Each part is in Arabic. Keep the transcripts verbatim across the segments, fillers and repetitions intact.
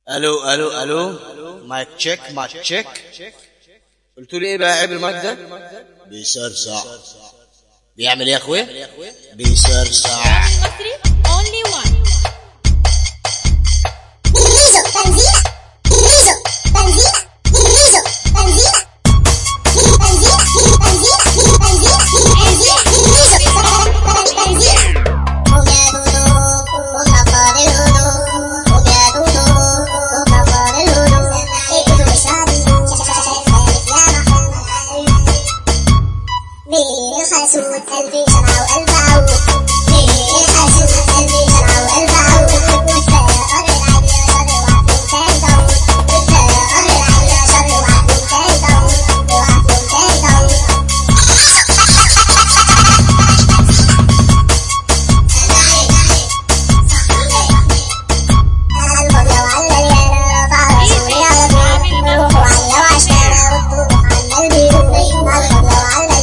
الو الو الو مايك تشيك مايك تشيك. قلت لي ايه بقى عيب المايك ده؟ بيسرسع. بيعمل ايه يا اخويا؟ بيسرسع. المصري only one. حسود قلبي شمعة وقلب عود ليه حسود قلبي شمعة وقلب عود وكفاية قهر العالية شر وعفو تاني تعود وكفاية قهر العالية شر وعفو تاني تعود وعفو تاني تعود البنية وعلى اليانا رفع رسولي على طول روحوا عليا وعشانا والطوق عنا البيوت البنية وعلى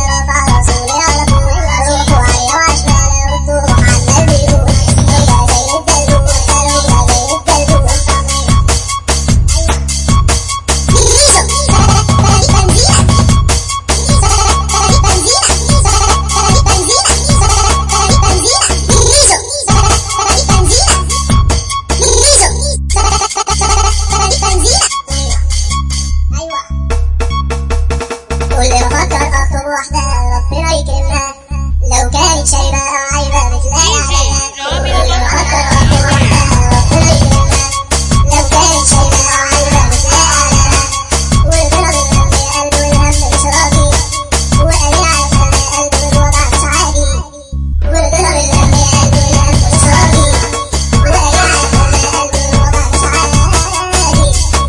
ربنا يكرمها لو كانت شايبة أو عايبة بتلاقي عليها كل ما أفكر أخطب وحدها ربنا يكرمها لو كانت شايبة أو عايبة بتلاقي عليها والغنى بتغني قلبي والهم مش راضي وقالي على كلام قلبي والوضع مش عادي والغنى بتغني قلبي والهم مش راضي وقالي على كلام قلبي والوضع مش عادي.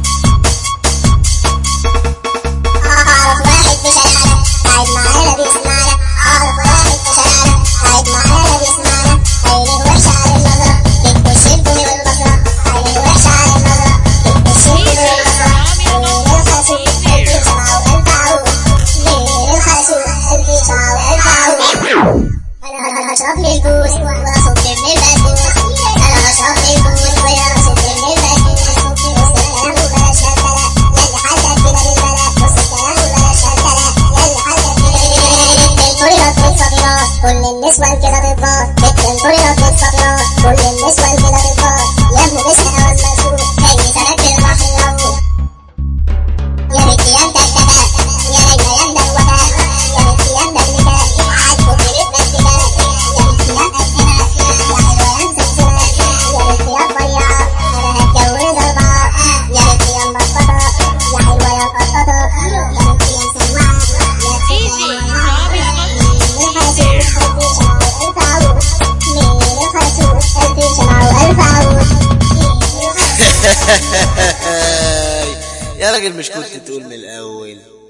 أعرف واحد في شارعنا قاعد معانا بيسمعنا أعرف واحد في شارعنا قاعد معانا بيسمعنا عينيه وحشة على النظرة بتبص الفم والبصرة عينيه وحشة على النظرة بتبص الفم والبصرة ليه الحسود قلبي شمعة وقلب عود ليه الحسود قلبي شمعة وقلب عود أنا هشرب لي البوس وأصب من البسبوس أنا هشرب لي البوس وأصب من البسبوس وسط الكلام وبلاش هالكلام ياللي حالك كده بالبلا وسط الكلام وبلاش هالكلام ياللي حالك كده بالبلا كل النسوان كده بتباص بتنطريها في الصفراء كل النسوان كده بتباص يا ابني مسح أول مسؤول هي سند بالبحر الأول يا بنتي يا انت الكتاب يا نجمة يا مدوكة يا بنتي يا مدلكة عاجبك رتم الكتاب يا بنتي يا مقدمة يا حلوة يا مسلسلة يا بنتي يا رفيعة أنا هتجوز أربعة يا بنتي يا مبططة يا حلوة يا مقططة يا بنتي يا مسوعة يا بنتي يا يا راجل مش كنت تقول من الأول؟